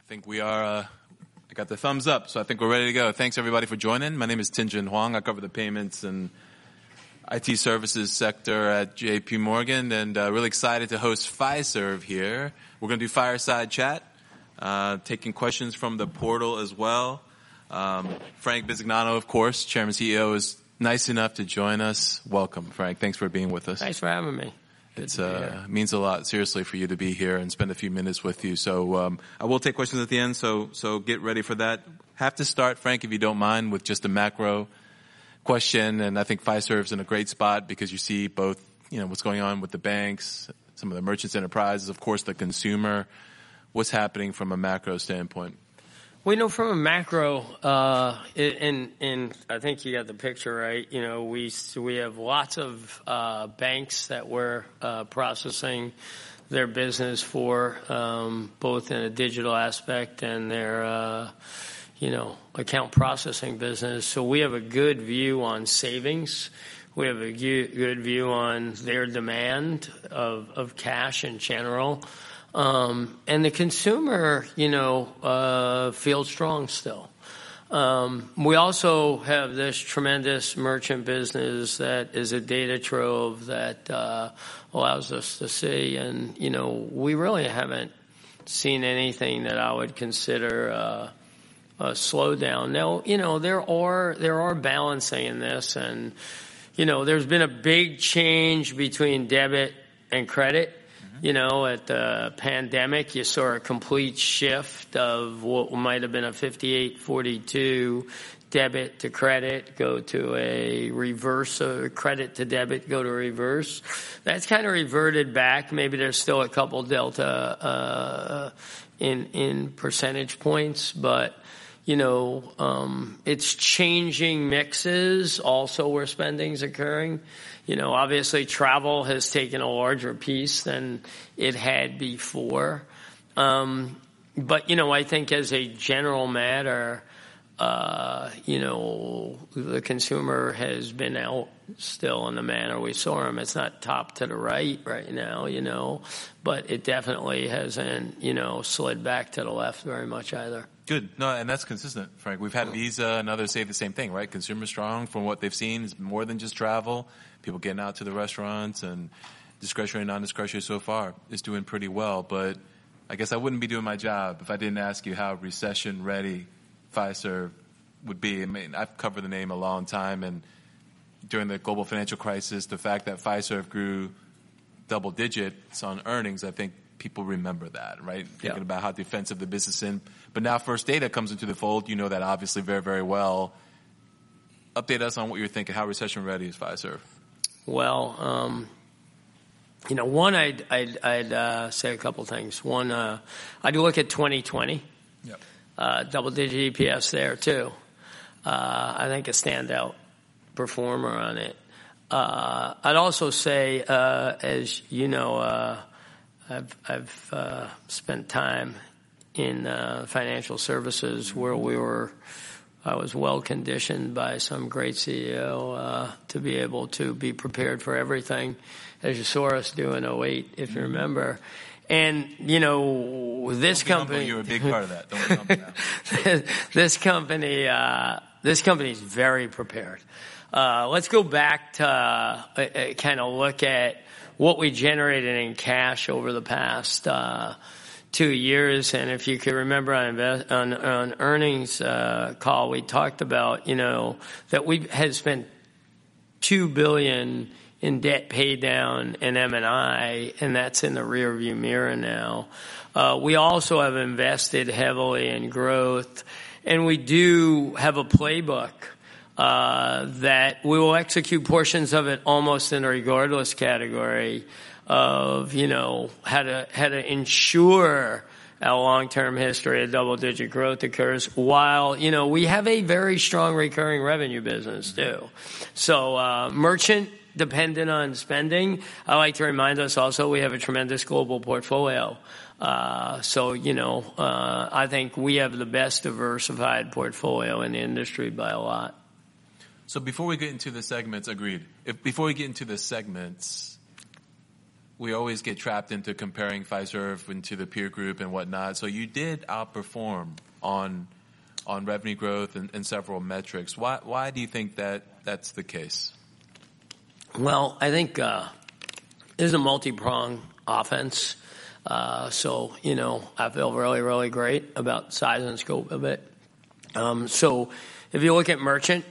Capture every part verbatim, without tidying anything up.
I think we are, uh, I got the thumbs up, so I think we're ready to go. Thanks everybody for joining. My name is Tien-Tsin Huang. I cover the payments and I T services sector at J P Morgan, and uh, really excited to host Fiserv here. We're going to do fireside chat, uh, taking questions from the portal as well. Um, Frank Bisignano, of course, Chairman C E O, is nice enough to join us. Welcome, Frank. Thanks for being with us. Thanks for having me. It uh, means a lot, seriously, for you to be here and spend a few minutes with you. So um, I will take questions at the end, so so get ready for that. Have to start, Frank, if you don't mind, with just a macro question. And I think Fiserv's in a great spot because you see both, you know, what's going on with the banks, some of the merchants, enterprises, of course, the consumer. What's happening from a macro standpoint? We know from a macro, uh, and, and I think you got the picture right. You know, we we have lots of uh, banks that we're uh, processing their business for, um, both in a digital aspect and their, uh, you know, account processing business. So we have a good view on savings. We have a good view on their demand of, of cash in general. Um, and the consumer, you know, uh, feels strong still. Um, we also have this tremendous merchant business that is a data trove that, uh, allows us to see. And, you know, we really haven't seen anything that I would consider, uh, a slowdown. Now, you know, there are, there are balancing in this, and, you know, there's been a big change between debit and credit. You know, at the pandemic, you saw a complete shift of what might have been a fifty-eight forty-two debit to credit, go to a reverse, uh, credit to debit, go to reverse. That's kind of reverted back. Maybe there's still a couple delta uh, in in percentage points, but you know, um, it's changing mixes also where spending's occurring. You know, obviously travel has taken a larger piece than it had before. Um, but, you know, I think as a general matter, uh, you know, the consumer has been out still in the manner we saw him. It's not top to the right right now, you know, but it definitely hasn't, you know, slid back to the left very much either. Good. No, and that's consistent, Frank. We've had Visa and others say the same thing, right? Consumer strong from what they've seen is more than just travel. People getting out to the restaurants and discretionary, non-discretionary so far is doing pretty well. But I guess I wouldn't be doing my job if I didn't ask you how recession-ready Fiserv would be. I mean, I've covered the name a long time, and during the global financial crisis, the fact that Fiserv grew double digits on earnings, I think people remember that, right? Thinking yeah. about how defensive the business is. But now First Data comes into the fold. You know that obviously very, very well. Update us on what you're thinking. How recession-ready is Fiserv? Well, um, you know, one, I'd, I'd, I'd uh, say a couple things. One, uh, I'd look at twenty twenty. Yep. Uh, double-digit E P S there, too. Uh, I think a standout performer on it. Uh, I'd also say, uh, as you know, uh, I've, I've uh, spent time in uh, financial services where we were I was well conditioned by some great C E O uh, to be able to be prepared for everything, as you saw us do in oh eight, if you remember. And, you know, this company... You're a big part of that. Don't be humble now. This company, uh, this company is very prepared. Uh, let's go back to uh, uh, kind of look at what we generated in cash over the past uh two years. And if you can remember on invest, on, on earnings uh, call, we talked about, you know, that we had spent two billion dollars in debt pay down and M and I, and that's in the rearview mirror now. Uh, we also have invested heavily in growth, and we do have a playbook uh, that we will execute portions of it almost in a regardless category of, you know, how to, how to ensure our long-term history of double-digit growth occurs while, you know, we have a very strong recurring revenue business too. So, uh, merchant dependent on spending. I like to remind us also we have a tremendous global portfolio. Uh, so, you know, uh, I think we have the best diversified portfolio in the industry by a lot. So before we get into the segments, agreed. If, before we get into the segments, we always get trapped into comparing Fiserv into the peer group and whatnot. So you did outperform on on revenue growth and, and several metrics. Why why do you think that that's the case? Well, I think uh, there's a multi-pronged offense. Uh, so, you know, I feel really, really great about size and scope of it. Um, so if you look at merchant,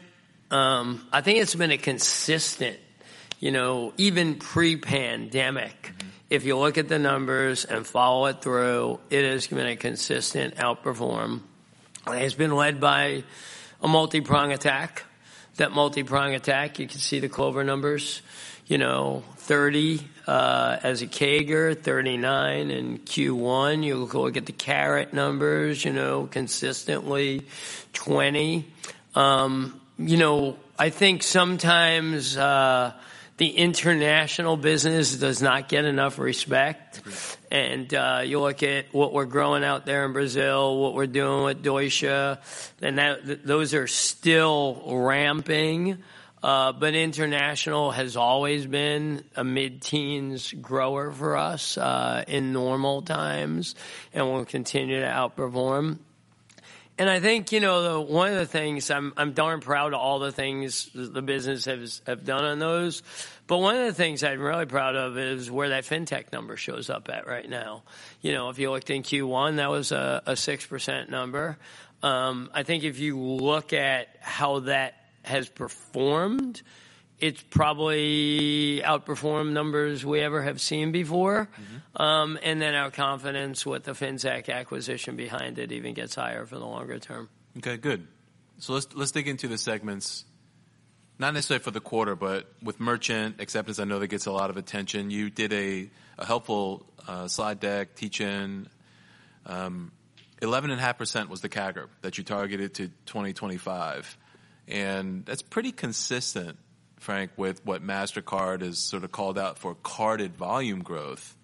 um, I think it's been a consistent, you know, even pre-pandemic. Mm-hmm. If you look at the numbers and follow it through, it has been a consistent outperform. It's been led by a multi-prong attack. That multi-prong attack, you can see the Clover numbers, you know, thirty uh, as a C A G R, thirty-nine in Q one. You look at the Carat numbers, you know, consistently twenty. Um, you know, I think sometimes uh, the international business does not get enough respect. And uh, you look at what we're growing out there in Brazil, what we're doing with Deutsche, and that, th- those are still ramping. Uh, but international has always been a mid-teens grower for us uh, in normal times, and will continue to outperform. And I think, you know, the, one of the things, I'm I'm darn proud of all the things the business has have done on those. But one of the things I'm really proud of is where that fintech number shows up at right now. You know, if you looked in Q one, that was a, a six percent number. Um, I think if you look at how that has performed, it's probably outperformed numbers we ever have seen before. Mm-hmm. Um, and then our confidence with the FinTech acquisition behind it even gets higher for the longer term. Okay, good. So let's let's dig into the segments. Not necessarily for the quarter, but with merchant acceptance, I know that gets a lot of attention. You did a, a helpful uh, slide deck, teach-in. Um, eleven point five percent was the C A G R that you targeted to twenty twenty-five. And that's pretty consistent, Frank, with what MasterCard has sort of called out for carded volume growth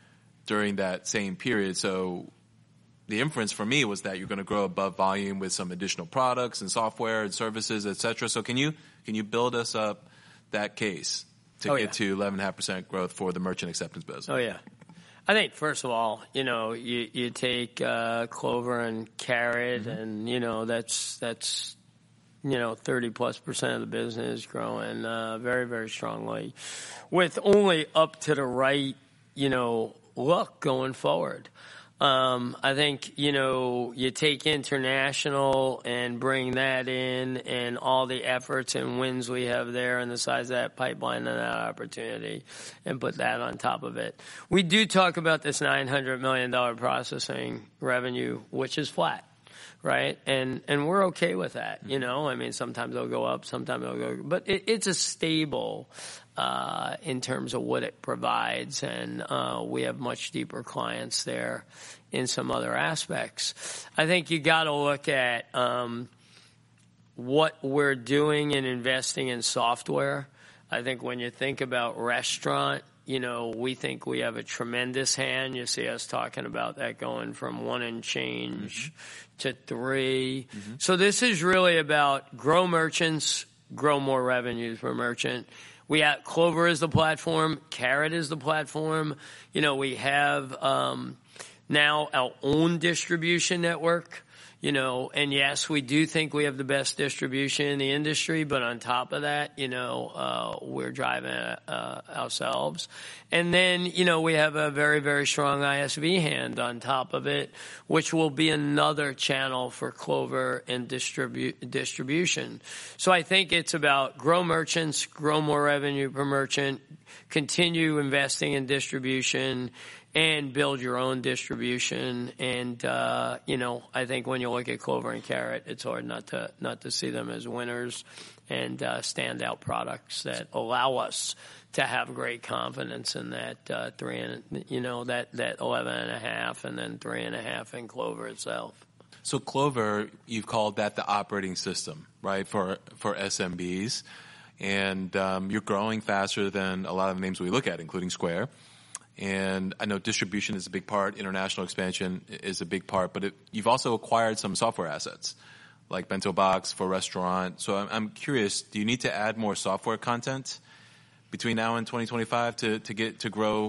during that same period. So the inference for me was that you're going to grow above volume with some additional products and software and services, et cetera. So can you can you build us up that case to oh, get yeah. to eleven point five percent growth for the merchant acceptance business? Oh, yeah. I think, first of all, you know, you, you take uh, Clover and Carat, mm-hmm. and, you know, that's that's you know, thirty plus percent of the business growing uh, very, very strongly with only up to the right, you know, look going forward. Um, I think, you know, you take international and bring that in and all the efforts and wins we have there and the size of that pipeline and that opportunity and put that on top of it. We do talk about this nine hundred million dollars processing revenue, which is flat. Right. And, and we're okay with that. You know, I mean, sometimes it'll go up, sometimes it'll go, but it, it's a stable, uh, in terms of what it provides. And, uh, we have much deeper clients there in some other aspects. I think you got to look at, um, what we're doing and investing in software. I think when you think about restaurant, you know, we think we have a tremendous hand. You see us talking about that going from one and change mm-hmm. to three. Mm-hmm. So this is really about grow merchants, grow more revenues per merchant. We have Clover is the platform. Carat is the platform. You know, we have um, now our own distribution network. You know, and yes, we do think we have the best distribution in the industry, but on top of that, you know, uh, we're driving uh, ourselves. And then, you know, we have a very, very strong I S V hand on top of it, which will be another channel for Clover and distribu- distribution. So I think it's about grow merchants, grow more revenue per merchant, continue investing in distribution, and build your own distribution. And, uh, you know, I think when you look at Clover and Carat, it's hard not to not to see them as winners and uh, standout products that allow us to have great confidence in that uh, three and, you know, that, that eleven and a half and then three and a half in Clover itself. So Clover, you've called that the operating system, right, for, for S M Bs. And um, you're growing faster than a lot of the names we look at, including Square. And I know distribution is a big part, international expansion is a big part, but it, you've also acquired some software assets like Bento Box for restaurant. So I'm, I'm curious, do you need to add more software content between now and twenty twenty-five to, to get to grow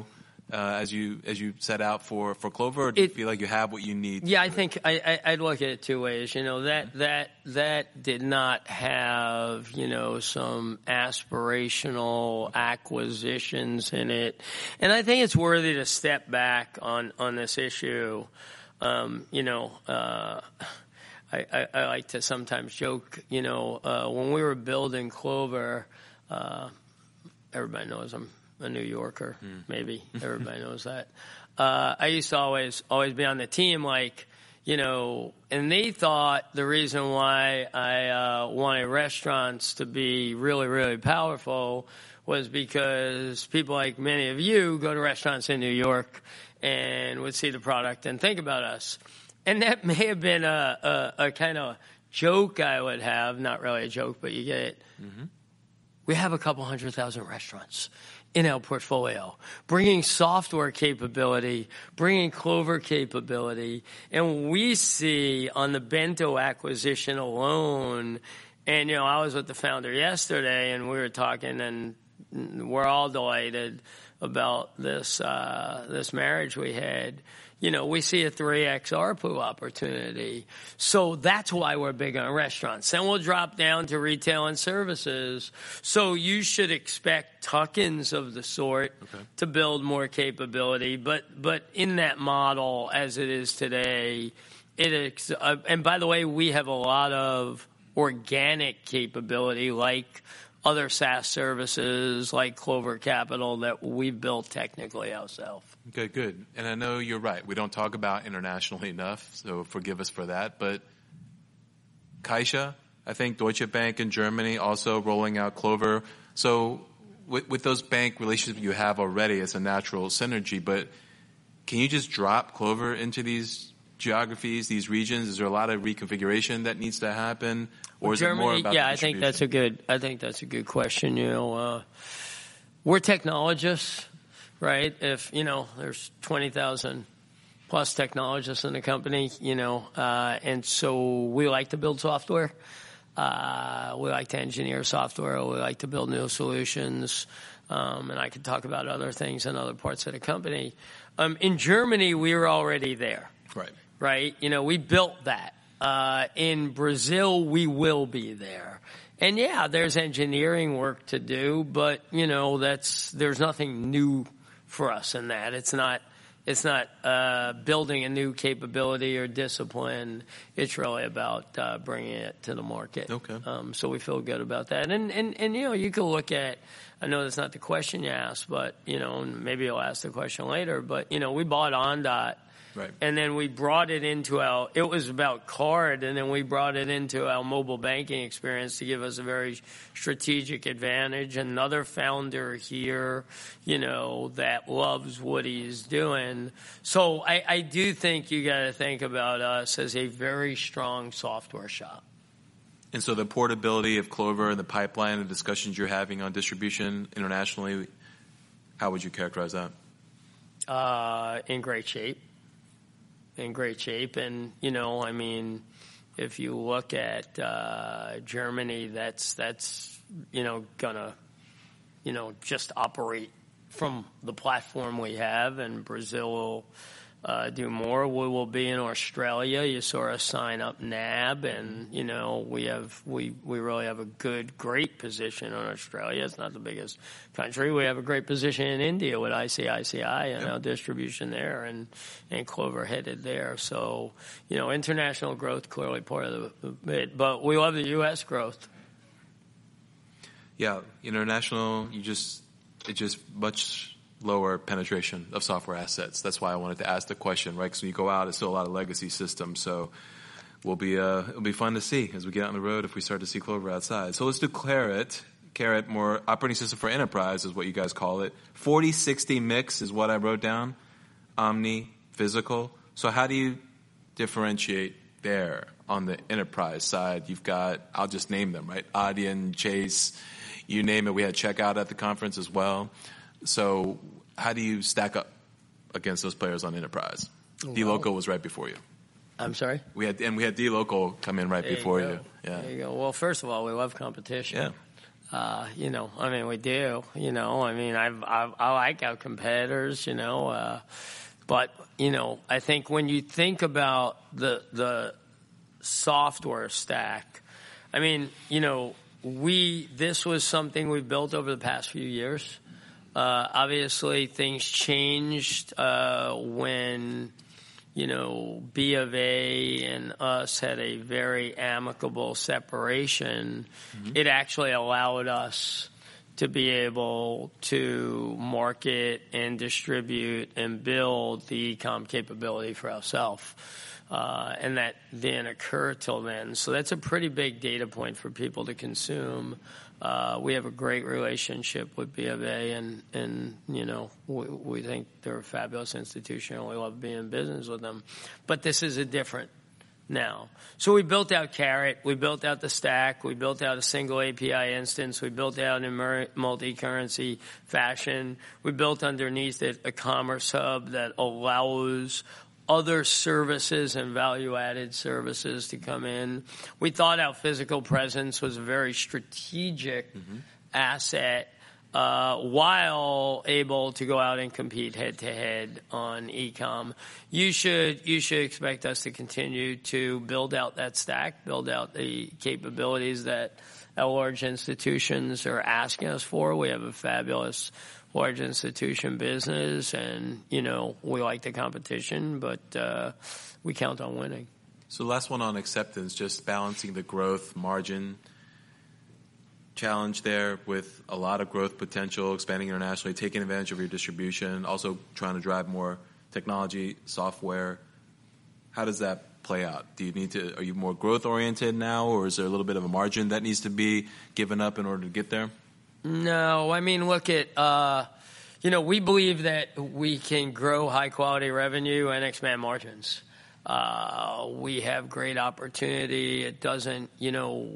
uh, as you as you set out for, for Clover, or do It, you feel like you have what you need? Yeah, I think I, I, I'd look at it two ways. You know, that that that did not have, you know, some aspirational acquisitions in it, and I think it's worthy to step back on on this issue. Um, you know. Uh, I, I, I like to sometimes joke, you know, uh, when we were building Clover, uh, everybody knows I'm a New Yorker, mm. maybe. Everybody knows that. Uh, I used to always, always be on the team, like, you know, and they thought the reason why I uh, wanted restaurants to be really, really powerful was because people like many of you go to restaurants in New York and would see the product and think about us. And that may have been a, a, a kind of joke I would have, not really a joke, but you get it. Mm-hmm. We have a couple hundred thousand restaurants in our portfolio, bringing software capability, bringing Clover capability. And we see on the Bento acquisition alone, and, you know, I was with the founder yesterday, and we were talking, and we're all delighted about this uh, this marriage we had. You know, we see a three X A R P U opportunity. So that's why we're big on restaurants. Then we'll drop down to retail and services. So you should expect tuck-ins of the sort okay. to build more capability. But but in that model, as it is today, it uh, and by the way, we have a lot of organic capability like other SaaS services like Clover Capital that we've built technically ourselves. Okay, good. And I know you're right. We don't talk about internationally enough, so forgive us for that. But Caixa, I think Deutsche Bank in Germany also rolling out Clover. So with, with those bank relationships you have already, it's a natural synergy. But can you just drop Clover into these geographies, these regions? Is there a lot of reconfiguration that needs to happen? Or is Germany, it more about yeah, the I think that's a good. I think that's a good question. You know, uh, we're technologists, right? If you know, there's twenty thousand plus technologists in the company, you know, uh, and so we like to build software. Uh, we like to engineer software. We like to build new solutions. Um, and I could talk about other things in other parts of the company. Um, in Germany, we were already there. Right. Right. You know, we built that. Uh, in Brazil, we will be there. And yeah, there's engineering work to do, but you know, that's, there's nothing new for us in that. It's not, it's not, uh, building a new capability or discipline. It's really about, uh, bringing it to the market. Okay. Um, so we feel good about that. And, and, and, you know, you can look at, I know that's not the question you asked, but, you know, and maybe you'll ask the question later, but, you know, we bought Ondot. Right. And then we brought it into our, it was about card, and then we brought it into our mobile banking experience to give us a very strategic advantage. Another founder here, you know, that loves what he's doing. So I, I do think you got to think about us as a very strong software shop. And so the portability of Clover and the pipeline, the discussions you're having on distribution internationally, how would you characterize that? Uh, in great shape. In great shape. And, you know, I mean, if you look at uh, Germany, that's, that's you know, going to, you know, just operate from the platform we have, and Brazil will uh, do more. We will be in Australia. You saw us sign up N A B, and, you know, we have, we, we really have a good, great position in Australia. It's not the biggest country. We have a great position in India with I C I C I and yep. our distribution there, and, and Clover headed there. So, you know, international growth clearly part of the it, but we love the U S growth. Yeah, international, you just, it's just much lower penetration of software assets. That's why I wanted to ask the question, right? Because when you go out, it's still a lot of legacy systems. So we'll be, uh, it'll be fun to see as we get out on the road if we start to see Clover outside. So let's do Carat. Carat, more operating system for enterprise is what you guys call it. forty sixty mix is what I wrote down. Omni, physical. So how do you differentiate there on the enterprise side? You've got, I'll just name them, right? Adyen, Chase, you name it. We had Checkout at the conference as well. So how do you stack up against those players on enterprise? Well, dLocal was right before you. I'm sorry? We had, and we had dLocal come in right there before you, you. Yeah. There you go. Well, first of all, we love competition. Yeah. Uh, you know, I mean, we do, you know, I mean, I've, I've, I like our competitors, you know, uh, but, you know, I think when you think about the, the software stack, I mean, you know, we, this was something we built over the past few years. Uh, obviously things changed, uh, when, you know, B of A and us had a very amicable separation. Mm-hmm. It actually allowed us to be able to market and distribute and build the e-com capability for ourselves. Uh, and that didn't occur till then. So that's a pretty big data point for people to consume. Uh, we have a great relationship with B of A, and, and you know, we, we think they're a fabulous institution, and we love being in business with them. But this is a different now. So we built out Carrot, we built out the stack, we built out a single A P I instance, we built out in multi-currency fashion, we built underneath it a commerce hub that allows other services and value-added services to come in. We thought our physical presence was a very strategic mm-hmm. asset, uh, while able to go out and compete head-to-head on e-com. You should, you should expect us to continue to build out that stack, build out the capabilities that our large institutions are asking us for. We have a fabulous large institution business, and, you know, we like the competition, but uh, we count on winning. So last one on acceptance, just balancing the growth margin challenge there with a lot of growth potential, expanding internationally, taking advantage of your distribution, also trying to drive more technology, software. How does that play out? Do you need to, are you more growth oriented now, or is there a little bit of a margin that needs to be given up in order to get there? No, I mean, look at, uh, you know, we believe that we can grow high-quality revenue and expand margins. Uh, we have great opportunity. It doesn't, you know,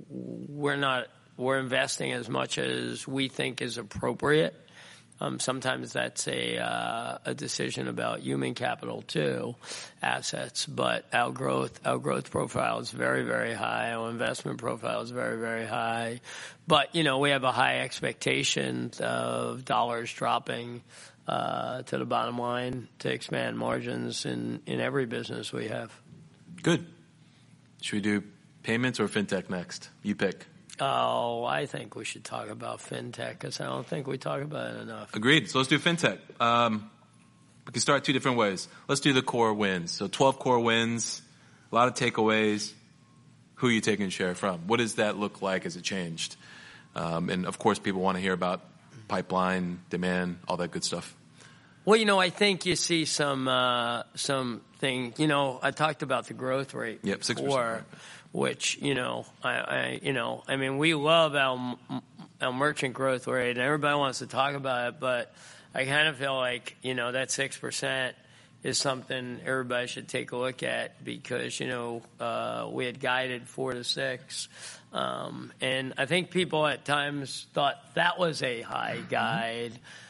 we're not, we're investing as much as we think is appropriate. Um, sometimes that's a uh, a decision about human capital too, assets. But our growth our growth profile is very, very high. Our investment profile is very, very high. But you know, we have a high expectation of dollars dropping uh, to the bottom line to expand margins in in every business we have. Good. Should we do payments or fintech next? You pick. Oh, I think we should talk about fintech because I don't think we talk about it enough. Agreed. So let's do fintech. Um, we can start two different ways. Let's do the core wins. So twelve core wins, a lot of takeaways. Who are you taking share from? What does that look like? Has it changed? Um, and, of course, people want to hear about pipeline, demand, all that good stuff. Well, you know, I think you see some uh, some thing. You know, I talked about the growth rate. Yep, six percent. Before, which, you know, I, I, you know, I mean, we love our our merchant growth rate, and everybody wants to talk about it, but I kind of feel like, you know, that six percent is something everybody should take a look at because, you know, uh, we had guided four to six, um, and I think people at times thought that was a high guide.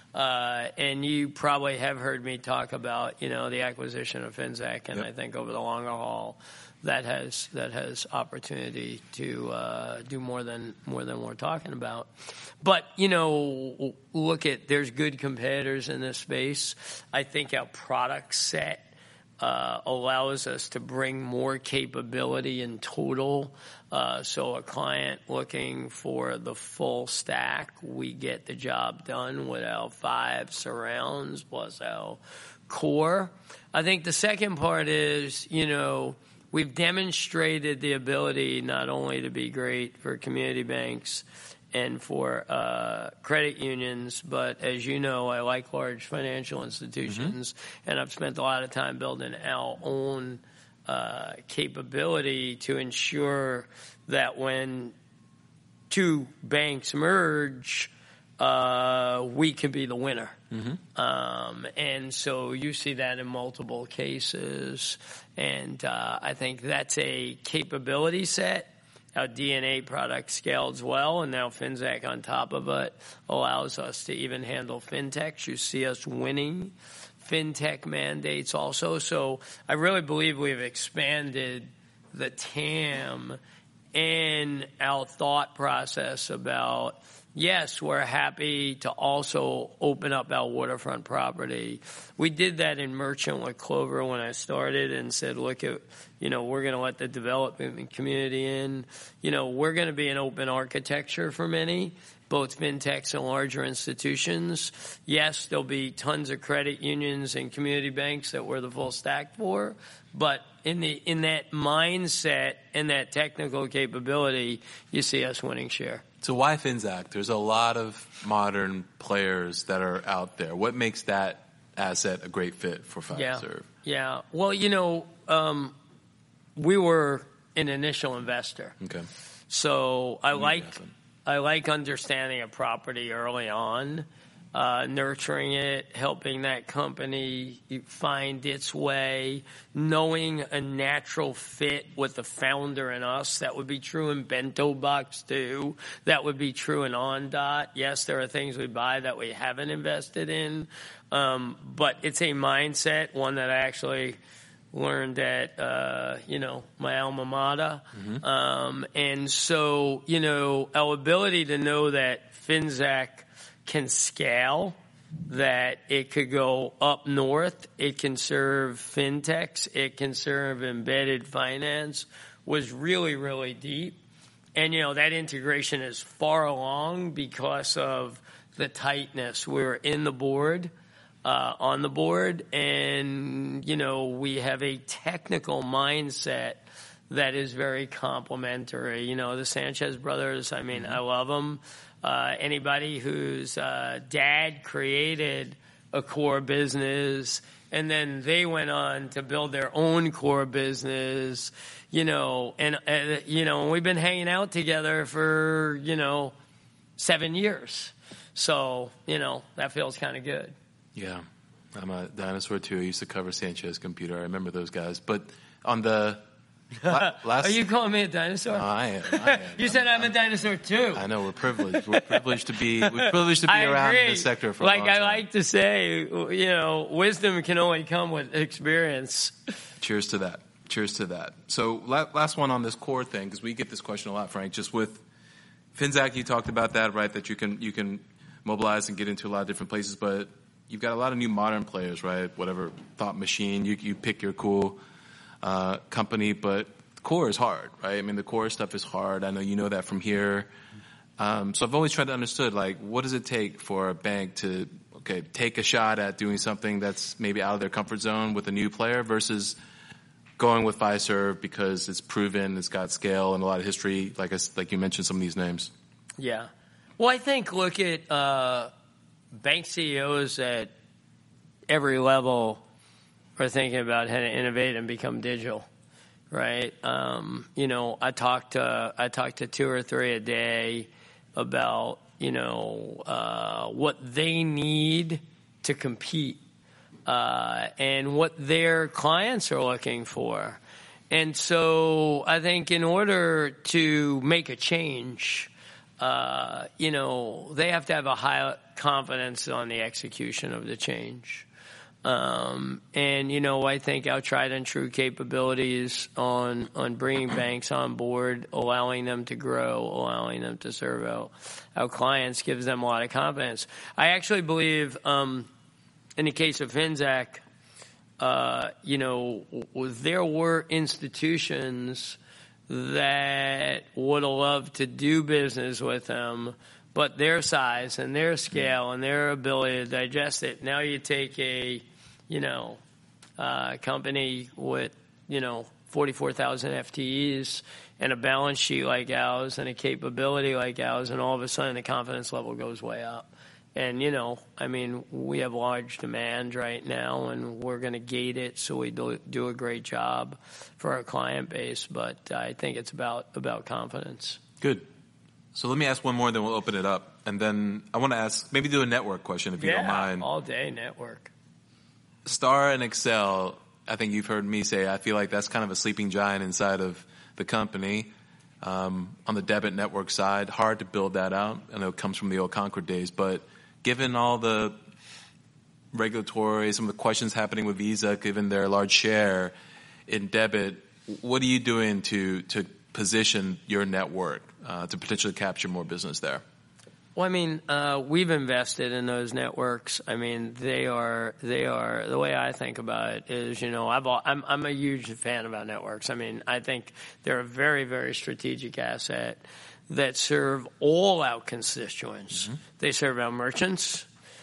Uh, and you probably have heard me talk about, you know, the acquisition of Finxact, and yep. I think over the longer haul, that has that has opportunity to uh, do more than more than we're talking about. But you know, look at there's good competitors in this space. I think our product set uh, allows us to bring more capability in total. Uh, so a client looking for the full stack, we get the job done with our five surrounds plus our core. I think the second part is, you know, we've demonstrated the ability not only to be great for community banks and for uh, credit unions, but as you know, I like large financial institutions, mm-hmm. and I've spent a lot of time building our own uh, capability to ensure that when two banks merge, uh, we can be the winner. Mm-hmm. Um, and so you see that in multiple cases. And uh, I think that's a capability set. Our D N A product scales well, and now Finxact on top of it allows us to even handle fintechs. You see us winning fintech mandates also. So I really believe we've expanded the T A M and our thought process about, yes, we're happy to also open up our waterfront property. We did that in Merchant with Clover when I started and said, look, at, you know, we're going to let the development community in. You know, we're going to be an open architecture for many, both fintechs and larger institutions. Yes, there'll be tons of credit unions and community banks that we're the full stack for, but in the in that mindset and that technical capability, you see us winning share. So why Finxact? There's a lot of modern players that are out there. What makes that asset a great fit for Fiserv? Yeah, yeah. Well, you know, um, we were an initial investor. Okay. So I like I like understanding a property early on, uh, nurturing it, helping that company find its way, knowing a natural fit with the founder and us. That would be true in Bento Box too. That would be true in OnDot. Yes, there are things we buy that we haven't invested in, um, but it's a mindset, one that I actually learned at, uh, you know, my alma mater. Mm-hmm. Um, and so, you know, our ability to know that Finxact can scale, that it could go up north, it can serve fintechs, it can serve embedded finance, was really, really deep. And, you know, that integration is far along because of the tightness. We were in the board. Uh, on the board, and, you know, we have a technical mindset that is very complementary. You know, the Sanchez brothers, I mean, mm-hmm. I love them. Uh, anybody whose uh, dad created a core business and then they went on to build their own core business, you know, and, uh, you know, we've been hanging out together for, you know, seven years. So, you know, that feels kind of good. Yeah, I'm a dinosaur too. I used to cover Sanchez Computer. I remember those guys. But on the la- last, are you calling me a dinosaur? No, I am. I am. you I'm, said I'm, I'm a dinosaur too. I know we're privileged. We're privileged to be. We're privileged to be I around agree. in this sector for like a long time. I like to say, you know, wisdom can only come with experience. Cheers to that. Cheers to that. So la- last one on this core thing, because we get this question a lot, Frank. Just with Finxact, you talked about that, right? That you can you can mobilize and get into a lot of different places, but you've got a lot of new modern players, right? Whatever, Thought Machine, you you pick your cool uh, company, but the core is hard, right? I mean, the core stuff is hard. I know you know that from here. Um, so I've always tried to understand, like, what does it take for a bank to, okay, take a shot at doing something that's maybe out of their comfort zone with a new player versus going with Fiserv because it's proven, it's got scale and a lot of history, like I, like you mentioned some of these names. Yeah. Well, I think, look at uh, bank C E Os at every level are thinking about how to innovate and become digital, right? Um, you know, I talk to I talk to two or three a day about, you know, uh, what they need to compete uh, and what their clients are looking for. And so I think in order to make a change, uh, you know, they have to have a high confidence on the execution of the change. Um, and, you know, I think our tried and true capabilities on, on bringing banks on board, allowing them to grow, allowing them to serve our, our clients gives them a lot of confidence. I actually believe, um, in the case of Finxact, uh, you know, there were institutions that would have loved to do business with them, but their size and their scale and their ability to digest it. Now you take a, you know, uh, company with, you know, forty-four thousand F T Es and a balance sheet like ours and a capability like ours, and all of a sudden the confidence level goes way up. And, you know, I mean, we have large demand right now, and we're going to gate it so we do, do a great job for our client base. But I think it's about, about confidence. Good. So let me ask one more, then we'll open it up. And then I want to ask, maybe do a network question if you yeah, don't mind. all day network. Star and Accel, I think you've heard me say, I feel like that's kind of a sleeping giant inside of the company. Um, on the debit network side, hard to build that out. I know it comes from the old Concord days, but given all the regulatory, some of the questions happening with Visa, given their large share in debit, what are you doing to, to position your network uh, to potentially capture more business there? Well, I mean, uh, we've invested in those networks. I mean, they are, they are, the way I think about it is, you know, I've, I'm, I'm a huge fan about networks. I mean, I think they're a very, very strategic asset that serve all our constituents. Mm-hmm. They serve our merchants,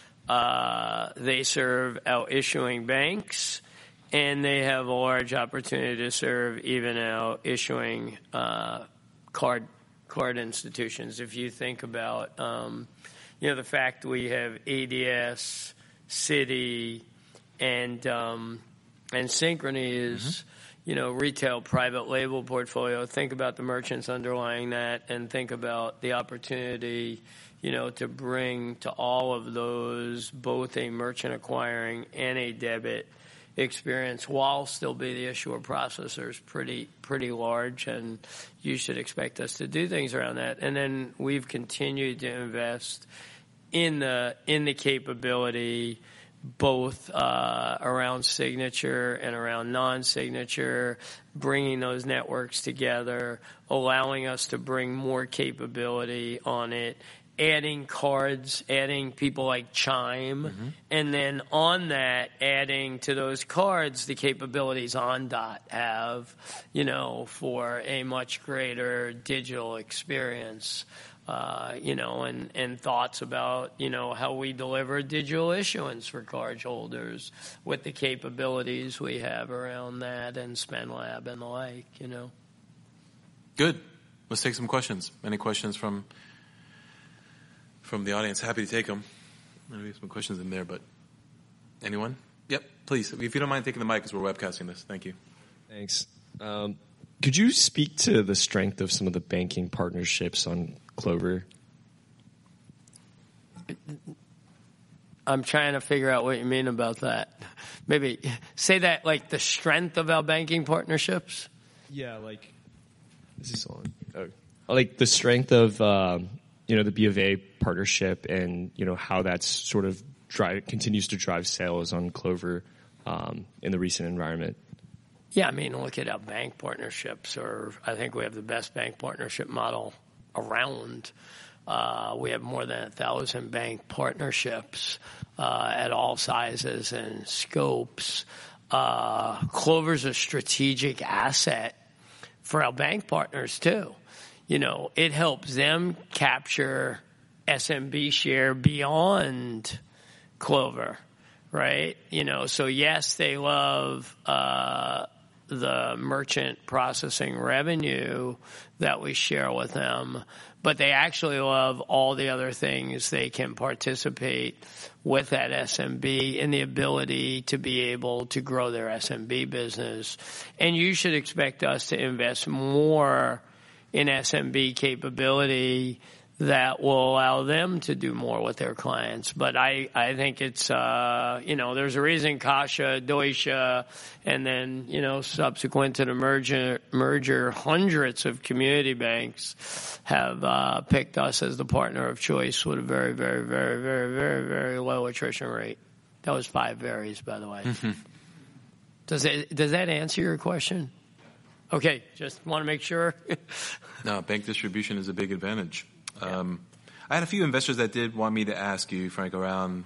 uh, they serve our issuing banks, and they have a large opportunity to serve even our issuing, uh, card card institutions. If you think about, um, you know, the fact we have A D S, Citi, and um, and Synchrony is, mm-hmm. you know, retail private label portfolio. Think about the merchants underlying that, and think about the opportunity, you know, to bring to all of those both a merchant acquiring and a debit experience while still be the issuer processors pretty pretty large, and you should expect us to do things around that. And then we've continued to invest in the in the capability both uh, around signature and around non-signature, bringing those networks together, allowing us to bring more capability on it, adding cards, adding people like Chime, mm-hmm. and then on that, adding to those cards the capabilities Ondot have, you know, for a much greater digital experience, uh, you know, and, and thoughts about, you know, how we deliver digital issuance for cardholders with the capabilities we have around that and SpendLab and the like, you know. Good. Let's take some questions. Any questions from... From the audience? Happy to take them. Maybe some questions in there, but anyone? Yep, please. If you don't mind taking the mic because we're webcasting this. Thank you. Thanks. Um, could you speak to the strength of some of the banking partnerships on Clover? I'm trying to figure out what you mean about that. Maybe say that like the strength of our banking partnerships? Yeah, like, is this on? Oh. Like the strength of... Um, you know, the B of A partnership and, you know, how that's sort of drive, continues to drive sales on Clover um, in the recent environment. Yeah, I mean, look at our bank partnerships, or I think we have the best bank partnership model around. Uh, we have more than a thousand bank partnerships uh, at all sizes and scopes. Uh, Clover's a strategic asset for our bank partners, too. You know, it helps them capture S M B share beyond Clover, right? You know, so yes, they love uh, the merchant processing revenue that we share with them, but they actually love all the other things they can participate with that S M B and the ability to be able to grow their S M B business. And you should expect us to invest more in S M B capability that will allow them to do more with their clients. But I, I think it's, uh, you know, there's a reason Kasha, Deutsche, and then, you know, subsequent to the merger, merger hundreds of community banks have uh, picked us as the partner of choice with a very, very, very, very, very, very low attrition rate. That was five varies, by the way. Mm-hmm. Does it, does that answer your question? Okay, just want to make sure. No, bank distribution is a big advantage. Yeah. Um, I had a few investors that did want me to ask you, Frank, around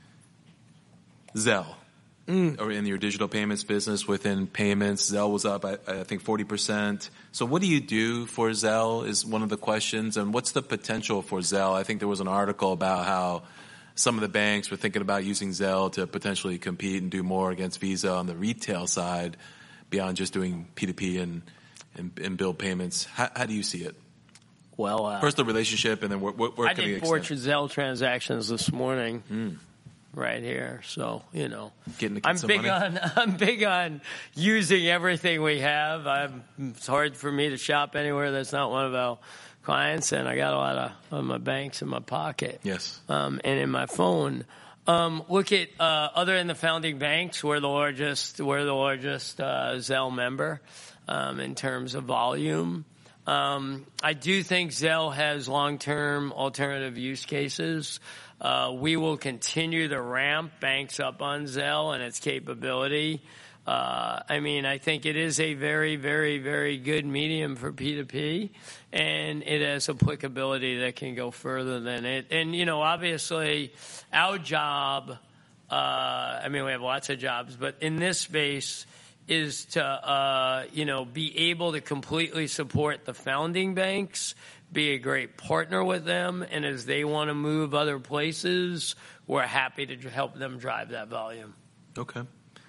Zelle. Mm. Or in your digital payments business within payments. Zelle was up, I, I think, forty percent. So what do you do for Zelle is one of the questions. And what's the potential for Zelle? I think there was an article about how some of the banks were thinking about using Zelle to potentially compete and do more against Visa on the retail side, beyond just doing P two P and, and, and bill payments. How, how do you see it? Well, uh, first the relationship, and then where, where I can did four Zelle transactions this morning, mm. right here. So you know, getting to get I'm some big money. on I'm big on using everything we have. I'm, it's hard for me to shop anywhere that's not one of our clients, and I got a lot of, of my banks in my pocket. Yes, um, and in my phone. Um, look at, uh, other than the founding banks, we're the largest, we're the largest, uh, Zelle member, um, in terms of volume. Um, I do think Zelle has long-term alternative use cases. Uh, we will continue to ramp banks up on Zelle and its capability. Uh, I mean, I think it is a very, very, very good medium for P two P, and it has applicability that can go further than it. And, you know, obviously, our job, uh, I mean, we have lots of jobs, but in this space is to, uh, you know, be able to completely support the founding banks, be a great partner with them, and as they want to move other places, we're happy to help them drive that volume. Okay.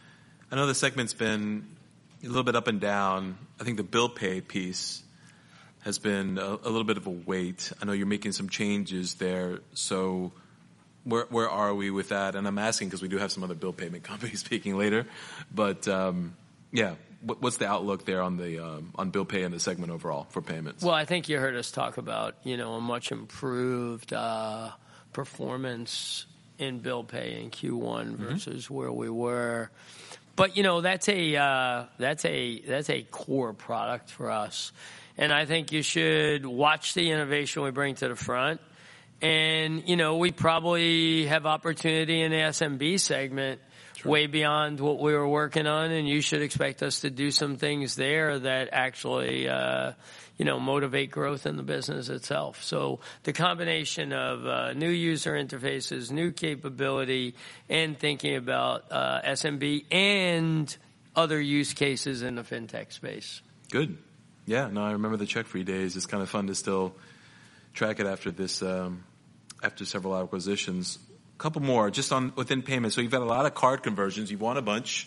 I know the segment's been a little bit up and down. I think the bill pay piece has been a, a little bit of a weight. I know you're making some changes there. So where where are we with that? And I'm asking because we do have some other bill payment companies speaking later. But um, yeah, what, what's the outlook there on the um, on bill pay and the segment overall for payments? Well, I think you heard us talk about, you know, a much improved uh, performance in bill pay in Q one versus mm-hmm. where we were. But, you know, that's a uh, that's a that's a core product for us. And I think you should watch the innovation we bring to the front. And, you know, we probably have opportunity in the S M B segment sure. way beyond what we were working on. And you should expect us to do some things there that actually, uh, you know, motivate growth in the business itself. So the combination of uh, new user interfaces, new capability, and thinking about uh, S M B and other use cases in the fintech space. Good. Yeah, no, I remember the check-free days. It's kind of fun to still track it after this, um, after several acquisitions. A couple more, just on within payments. So you've had a lot of card conversions. You've won a bunch.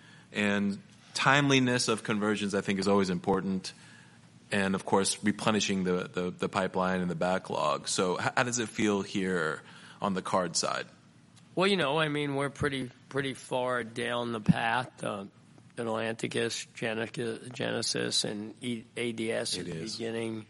And timeliness of conversions, I think, is always important. And, of course, replenishing the, the, the pipeline and the backlog. So how, how does it feel here on the card side? Well, you know, I mean, we're pretty pretty far down the path. Uh, Atlanticus, Genesis, and A D S at the beginning.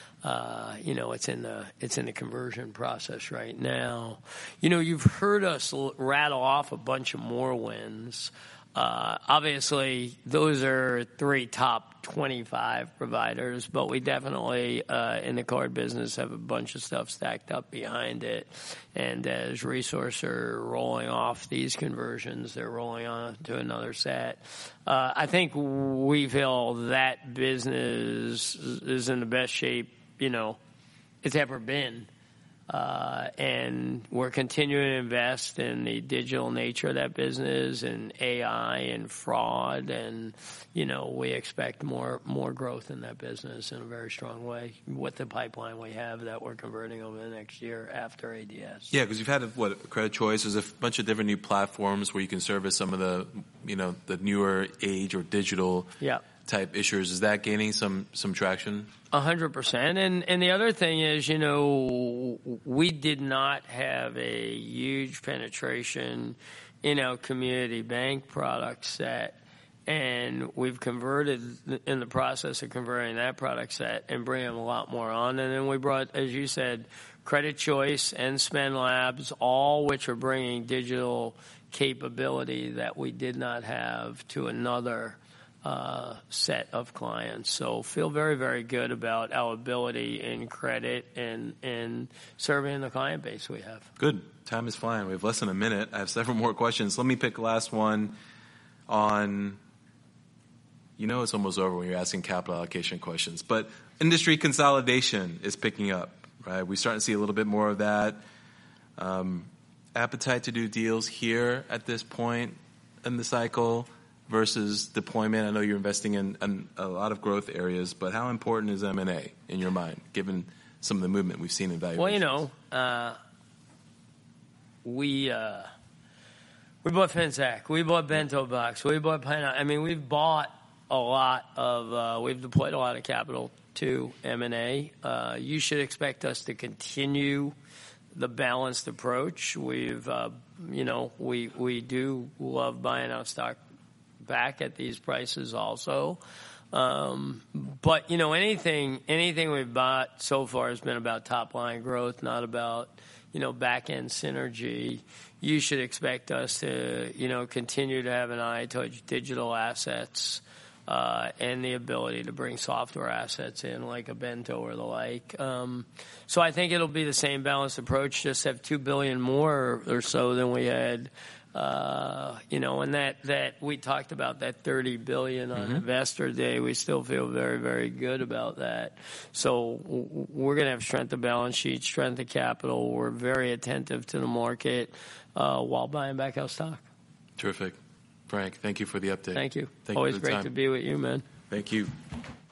Uh, you know, it's in the it's in the conversion process right now. You know, you've heard us rattle off a bunch of more wins. Uh, obviously, those are three top twenty-five providers, but we definitely, uh, in the card business, have a bunch of stuff stacked up behind it. And as Resource are rolling off these conversions, they're rolling on to another set. Uh, I think we feel that business is in the best shape, you know, it's ever been. Uh, and we're continuing to invest in the digital nature of that business and A I and fraud. And, you know, we expect more, more growth in that business in a very strong way with the pipeline we have that we're converting over the next year after A D S. Yeah, because you've had, what, Credit Choice. There's a bunch of different new platforms where you can service some of the, you know, the newer age or digital yeah. type issuers. Is that gaining some, some traction? A hundred percent. And, and the other thing is, you know, we did not have a huge penetration in our community bank product set. And we've converted in the process of converting that product set and bringing a lot more on. And then we brought, as you said, Credit Choice and Spend Labs, all which are bringing digital capability that we did not have to another Uh, set of clients. So feel very, very good about our ability in credit and, and serving the client base we have. Good. Time is flying. We have less than a minute. I have several more questions. Let me pick the last one on, you know, it's almost over when you're asking capital allocation questions, but industry consolidation is picking up, right? We're starting to see a little bit more of that. Um, appetite to do deals here at this point in the cycle versus deployment. I know you're investing in, in a lot of growth areas, but how important is M and A in your mind, given some of the movement we've seen in valuations? Well, you know, uh, we uh, we bought Finxact, we bought Bento Box, we bought Pineapple. I mean, we've bought a lot of, uh, we've deployed a lot of capital to M and A. Uh, you should expect us to continue the balanced approach. We've, uh, you know, we we do love buying our stock back at these prices also. Um, but, you know, anything anything we've bought so far has been about top-line growth, not about, you know, back-end synergy. You should expect us to, you know, continue to have an eye towards digital assets uh, and the ability to bring software assets in like a Bento or the like. Um, so I think it'll be the same balanced approach, just have two billion dollars more or so than we had Uh, you know, and that, that we talked about that thirty billion on Mm-hmm. Investor Day. We still feel very, very good about that. So w- we're going to have strength of balance sheet, strength of capital. We're very attentive to the market uh, while buying back our stock. Terrific. Frank, thank you for the update. Thank you. Thank Always you for the great time. to be with you, man. Thank you.